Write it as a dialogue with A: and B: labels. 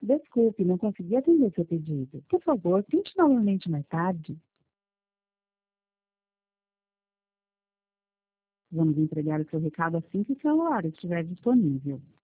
A: Desculpe, não consegui atender seu pedido. Por favor, tente novamente mais tarde. Vamos entregar o seu recado assim que o celular estiver disponível.